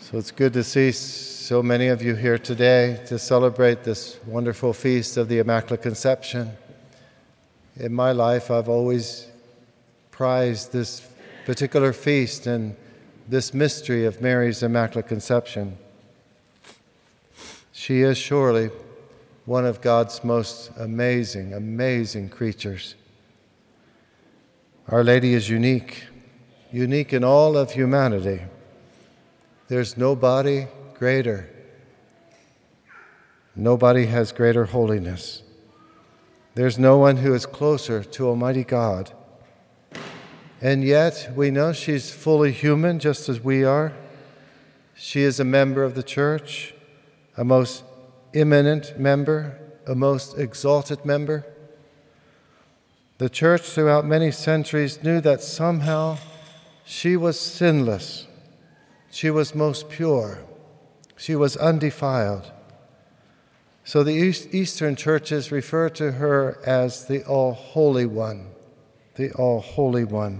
So it's good to see so many of you here today to celebrate this wonderful feast of the Immaculate Conception. In my life, I've always prized this particular feast and this mystery of Mary's Immaculate Conception. She is surely one of God's most amazing creatures. Our Lady is unique in all of humanity. There's nobody greater. Nobody has greater holiness. There's no one who is closer to Almighty God. And yet, we know she's fully human, just as we are. She is a member of the Church, a most eminent member, a most exalted member. The Church, throughout many centuries, knew that somehow she was sinless. She was most pure. She was undefiled. So the Eastern churches refer to her as the All-Holy One, the All-Holy One.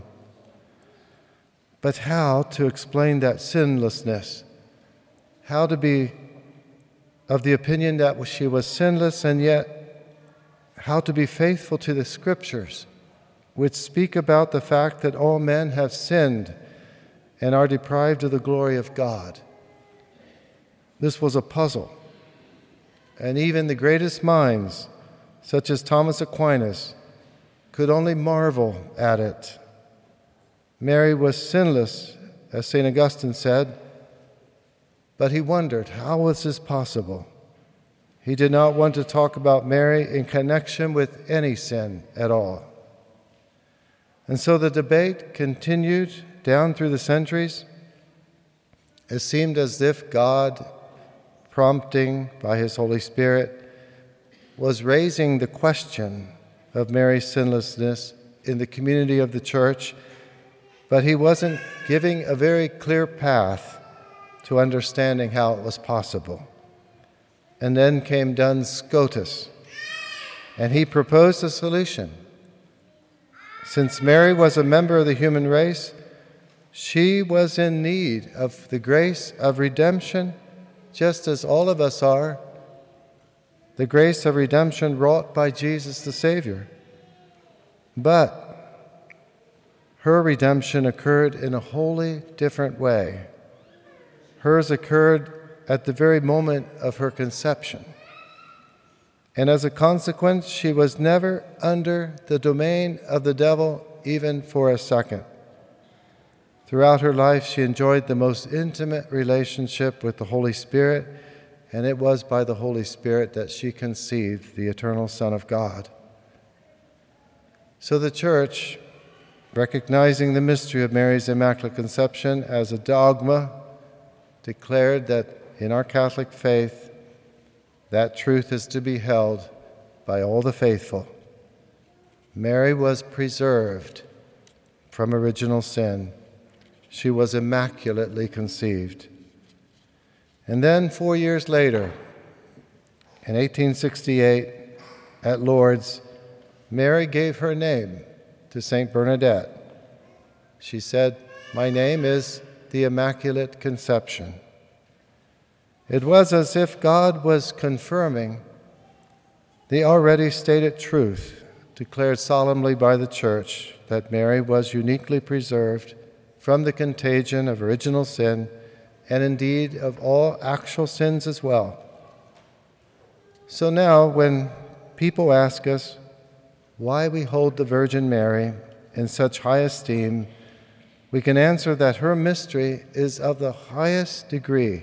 But how to explain that sinlessness? How to be of the opinion that she was sinless, and yet how to be faithful to the Scriptures, which speak about the fact that all men have sinned and are deprived of the glory of God. This was a puzzle. And even the greatest minds, such as Thomas Aquinas, could only marvel at it. Mary was sinless, as St. Augustine said, but he wondered, how was this possible? He did not want to talk about Mary in connection with any sin at all. And so the debate continued down through the centuries. It seemed as if God, prompting by His Holy Spirit, was raising the question of Mary's sinlessness in the community of the Church, but He wasn't giving a very clear path to understanding how it was possible. And then came Duns Scotus, and he proposed a solution. Since Mary was a member of the human race, she was in need of the grace of redemption, just as all of us are, the grace of redemption wrought by Jesus the Savior. But her redemption occurred in a wholly different way. Hers occurred at the very moment of her conception. And as a consequence, she was never under the domain of the devil even for a second. Throughout her life, she enjoyed the most intimate relationship with the Holy Spirit, and it was by the Holy Spirit that she conceived the eternal Son of God. So the Church, recognizing the mystery of Mary's Immaculate Conception as a dogma, declared that in our Catholic faith, that truth is to be held by all the faithful. Mary was preserved from original sin. She was immaculately conceived. And then 4 years later, in 1868, at Lourdes, Mary gave her name to St. Bernadette. She said, "My name is the Immaculate Conception." It was as if God was confirming the already stated truth, declared solemnly by the Church, that Mary was uniquely preserved from the contagion of original sin, and indeed of all actual sins as well. So now, when people ask us why we hold the Virgin Mary in such high esteem, we can answer that her mystery is of the highest degree.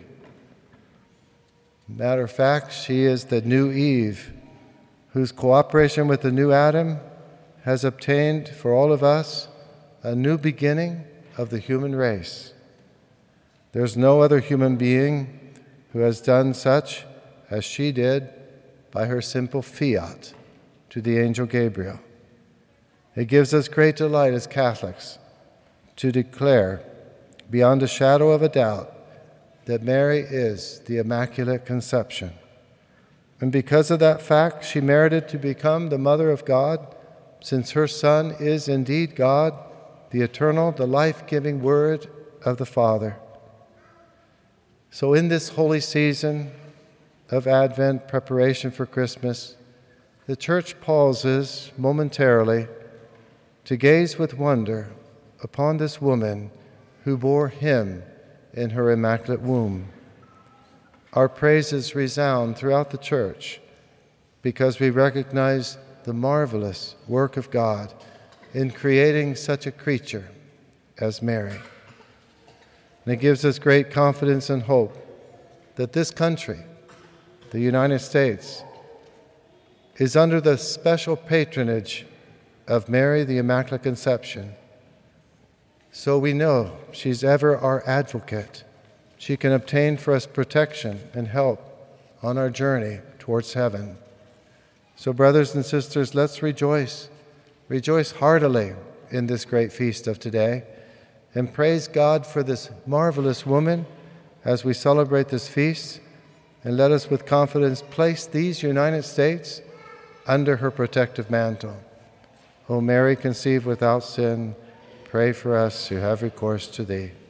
Matter of fact, she is the new Eve, whose cooperation with the new Adam has obtained for all of us a new beginning of the human race. There's no other human being who has done such as she did by her simple fiat to the angel Gabriel. It gives us great delight as Catholics to declare beyond a shadow of a doubt that Mary is the Immaculate Conception. And because of that fact, she merited to become the Mother of God, since her Son is indeed God, the eternal, the life-giving Word of the Father. So in this holy season of Advent, preparation for Christmas, the Church pauses momentarily to gaze with wonder upon this woman who bore him in her immaculate womb. Our praises resound throughout the Church because we recognize the marvelous work of God in creating such a creature as Mary. And it gives us great confidence and hope that this country, the United States, is under the special patronage of Mary, the Immaculate Conception. So we know she's ever our advocate. She can obtain for us protection and help on our journey towards heaven. So, brothers and sisters, let's rejoice heartily in this great feast of today, and praise God for this marvelous woman as we celebrate this feast. And let us with confidence place these United States under her protective mantle. O Mary, conceived without sin, pray for us who have recourse to thee.